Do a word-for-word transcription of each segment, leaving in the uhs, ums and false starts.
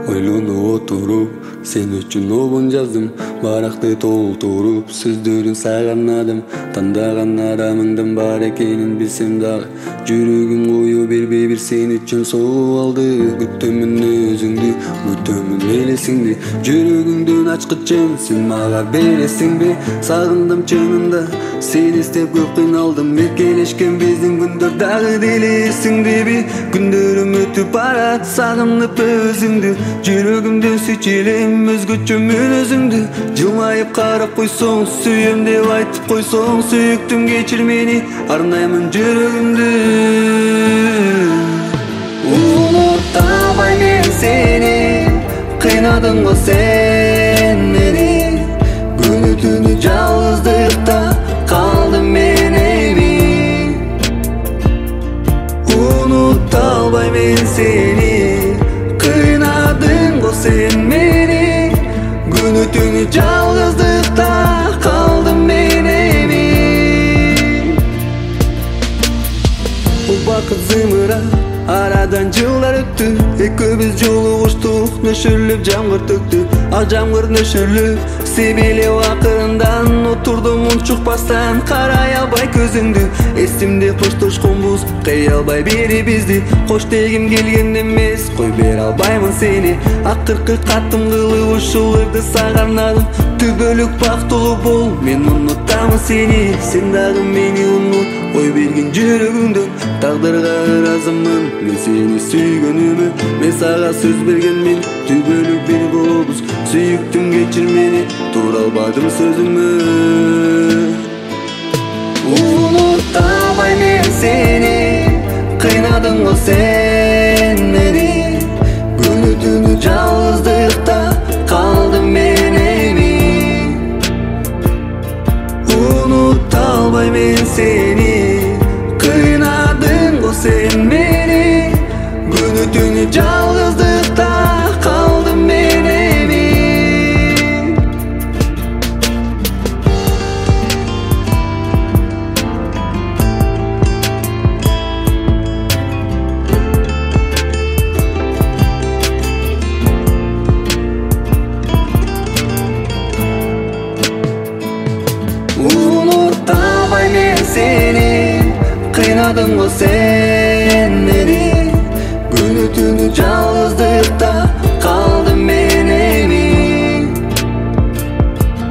Ойлонуп отуруп сен үчүн обун жаздым, баракты толтуруп сөздөрүн сагынадым. Тандаган адамыңдын бар экенин билсем дагы, жүрөгүм кою бербей бир сен үчүн согуп алды. Күтөмүн өзүңдү, күтөмүн элесиңди, жүрөгүңдүн ачкычын сен мага бересиңби? Сагындым чынында сени издеп көп кыйналдым, эркелешкен биздин күндөр дагы деле эсиңдеби? Күндөрүм өтүп барат сагынып өзүңдү, жүрөгүмдөн сүйчүлем өзгөчөмүн өзүңдү. Жылмайып карап койсоң, сүйөм деп айтып койсоң, сүйүктүм кечир мени, арнаймын жүрөгүмдү. Унута албайм мен сени, кыйнадың го сен мени, күнү түнү жалгыздыкта калдым мен эми. Унута албайм мен сени, кыйнадың го сен мени, күнү түнү жалгыздыкта калдым мен эми. Убакыт зымыра, арадан жылдар өттү, экөөбүз жолугуштук, нөшөрлөп жамгыр төктү. Ак жамгыр нөшөрлөп себелеп акырындан, отурдум унчукпастан карай албай көзүңдү. Эсимде коштошконбуз, кый албай бирибизди, кош дегим келген эмес, кой бере албаймын сени. Акыркы катым кылып ушул ырды сага арнадым, түбөлүк бактылуу бол, мен унутамын сени, сен дагы мени унут. Ой берген жүрөгүңдөн тагдырга ыраазымын, мен сени сүйгөнүмө, мен сага сөз бергенмин, түбөлүк бир болобуз. Сүйүктүм кечир мени, тура албадым сөзүмө. Унута албайм мен сени, кыйнадың го сен мени, күнү түнү жалгыздыкта калдым мен эми. Унута албайм мен сени, кыйнадың го сен мени, күнү түнү жалгыздыкта калдым мен эми. Унута албайм мен сени, кыйнадың го сен мени, күнү түнү жалгыздыкта калдым мен эми.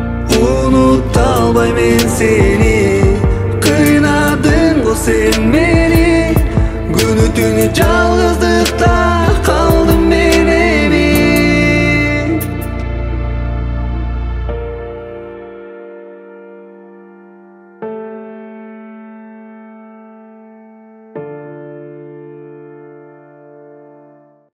Унута албайм мен сени, кыйнадың го сен мени.